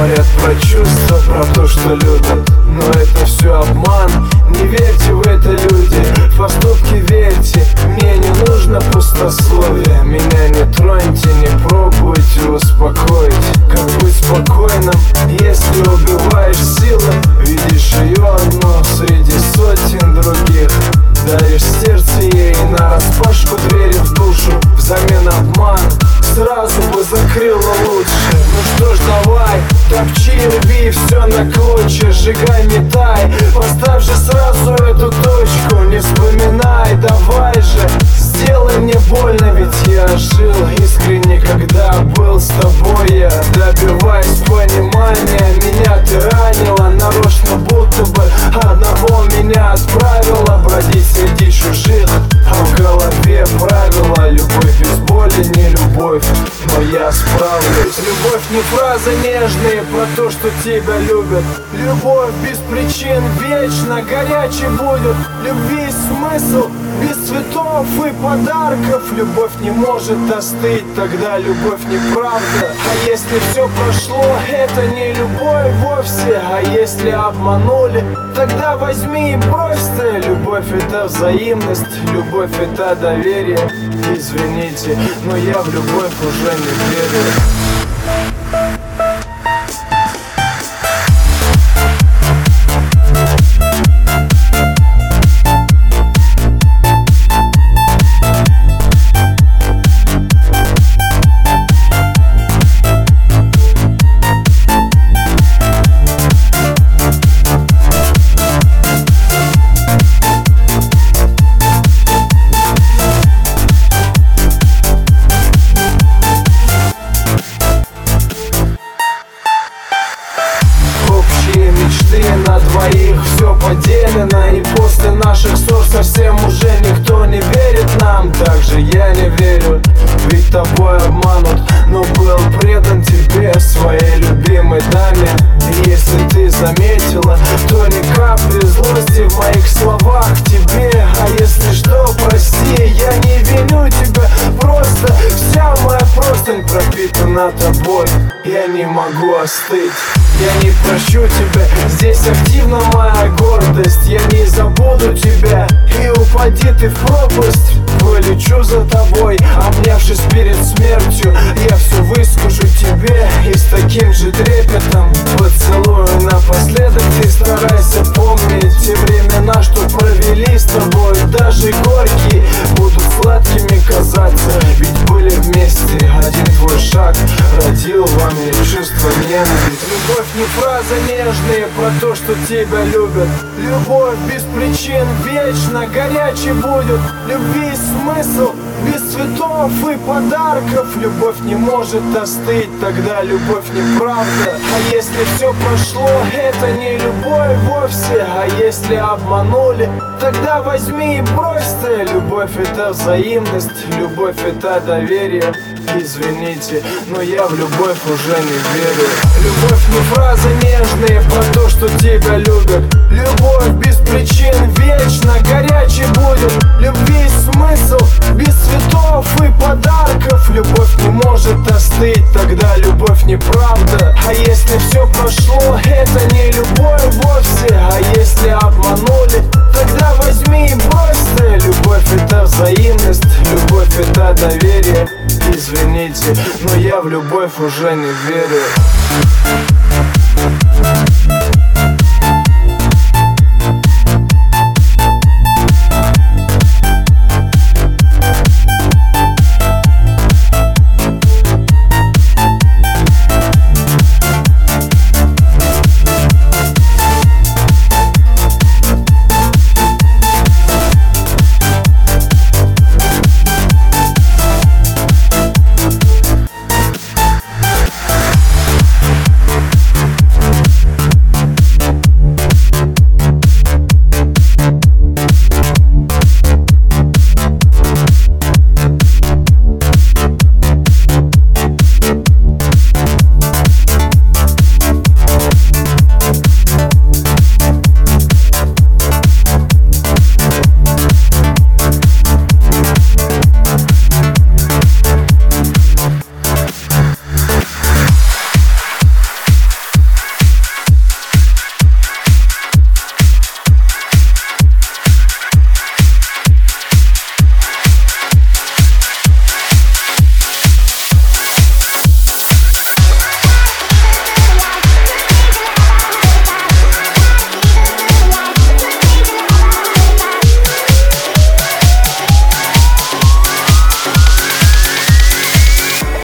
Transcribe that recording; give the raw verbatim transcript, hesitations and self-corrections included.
Говорят про чувства, про то, что любят, но это все обман. Не верьте в это, люди, в поступки верьте. Мне не нужно пустословие. Меня не троньте, не пробуйте успокоить. Как быть спокойным, если убиваешь силы? Видишь ее одну среди сотен других. Даришь сердце ей нараспашку, двери в душу. Взамен обман сразу бы закрыла лучше. Ну что ж, давай, топчи, рви все на клочья, сжигай, метай. Поставь же сразу эту точку, не вспоминай. Давай же, сделай мне больно, ведь я жил искренне, когда был с тобой я. Добиваясь понимания, меня ты ранила нарочно, будто бы одного меня отправила бродить среди чужих, а в голове правила. Любовь без боли не любовь, но я справлюсь. Любовь не фразы нежные про то, что тебя любят. Любовь без причин вечно горячей будет. Любви смысл без цветов и подарков. Любовь не может остыть, тогда любовь неправда. А если все прошло, это не любовь вовсе. А если обманули, тогда возьми и брось-то. Любовь это взаимность, любовь это доверие. Извините, но я в любовь уже не верю. На двоих все поделено, и после наших ссор совсем уже никто не верит нам. Также я не верю, ведь тобой обманут, но был предан тебе, своей любимой даме. И если ты заметила, то ни капли злости в моих словах к тебе. А если что, прости, я не виню тебя, просто вся моя простынь пропитана тобой. Я не могу остыть, я не прощу тебя, здесь активна моя гордость. Я не забуду тебя, и упади ты в пропасть, полечу за тобой, обнявшись перед смертью. Я все выскажу тебе, и с таким же трепетом поцелую напоследок. Ты старайся помнить те времена, что провели с тобой. Даже горькие будут сладкими казаться, ведь были вместе. Один твой шаг родил во мне чувство ненависти. Любовь не фраза нежные про то, что тебя любят. Любовь без причин вечно горячей будет. Любви смысл без цветов и подарков. Любовь не может остыть, тогда любовь неправда. А если все прошло, это не любовь вовсе. А если обманули, тогда возьми и брось-то. Любовь это взаимность, любовь это доверие. Извините, но я в любовь уже не верю. Любовь не фразы нежные про то, что тебя любят. Любовь без причин вечно горячей будет. Любви смысл без цветов и подарков. Любовь не может остыть, тогда любовь неправда. А если все прошло, это не любовь вовсе. А если обманули, тогда возьми и брось-то. Любовь это взаимность, любовь это доверие. Извините, но я в любовь уже не верю.